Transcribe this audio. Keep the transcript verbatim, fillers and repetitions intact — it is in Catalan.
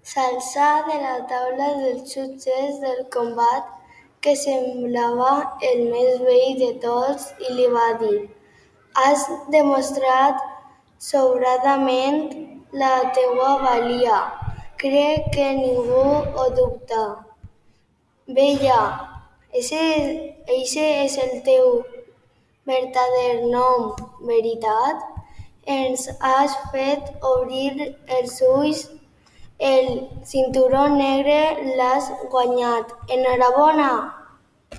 S'alçà de la taula dels jutges del combat, que semblava el més vell de tots, i li va dir: «Has demostrat sobradament la teua valia. Crec que ningú ho dubta. Vella, eixe és el teu vertader nom, veritat? Ens has fet obrir els ulls. El cinturó negre l'has guanyat. Enhorabona!».